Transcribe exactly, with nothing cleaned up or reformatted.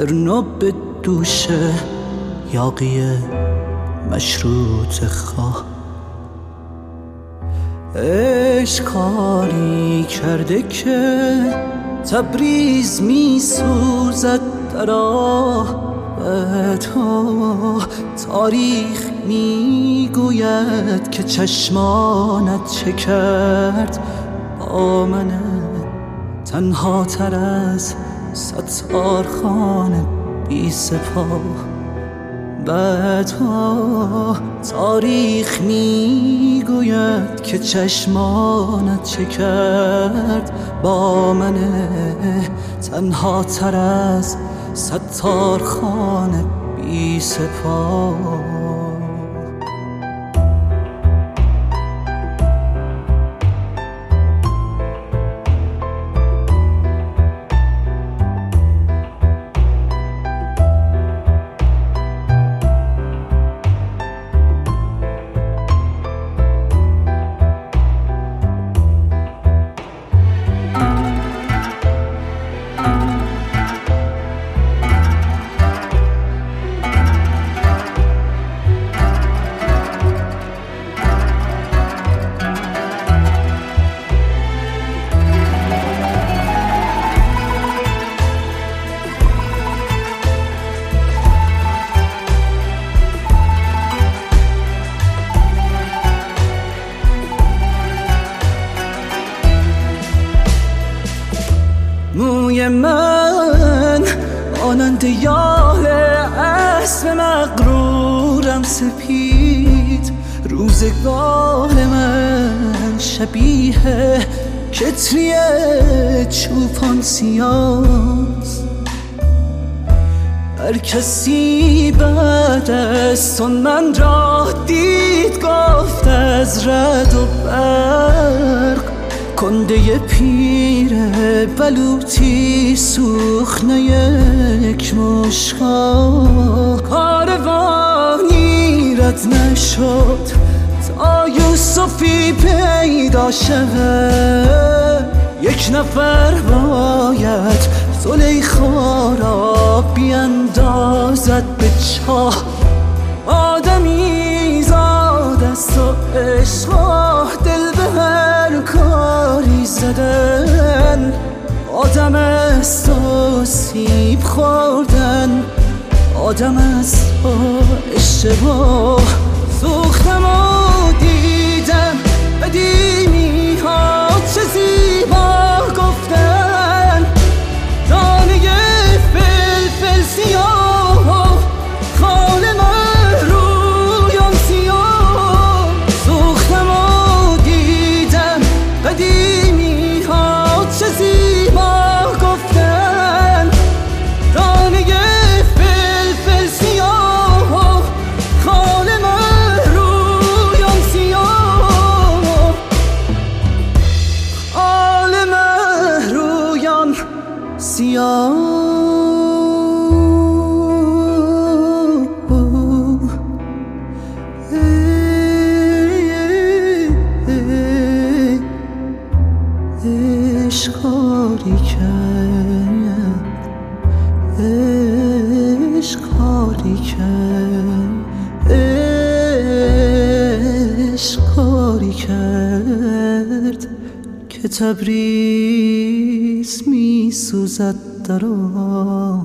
ترنا به دوش یاقی مشروط خواه. عشق کاری کرده که تبریز می سوزد در آهتها. تاریخ می گوید که چشمانت چه کرد با من تنها تر از ستار خانه بی سپاه. بعدها تاریخ می گوید که چشمانت چه کرد با من تنها تر از ستار خانه بی سپاه. موی من آنند یال اسب مغرورم سپید. روزگار من شبیه کتری چوپان سیاست. هر کسی بعد از تو من را دید گفت از رعد و برق. کنده پیر بلوطی سوخنه یک مشکا. کاروانی رد نشد تا یوسفی پیدا شود. یک نفر باید زلیخا را بیندازد به چاه. آدمی زاد است و عشق دل به هر کاری زدن. آدم است و سیب خوردن، آدم است و اشتباه. سوختم و دیدم قدیمی ها چه زیبا گفتن. دانه فلفل سیاه خال من رویان سیاه. سوختم و دیدم قدیمی ها چه زیبا گفتن. دانه فلفل سیاه خال من رویان سیاه. خال من رویان سیاه. عشق کاری کرد، عشق کاری کرد، عشق کاری کرد که تبریز می سوزد در آه.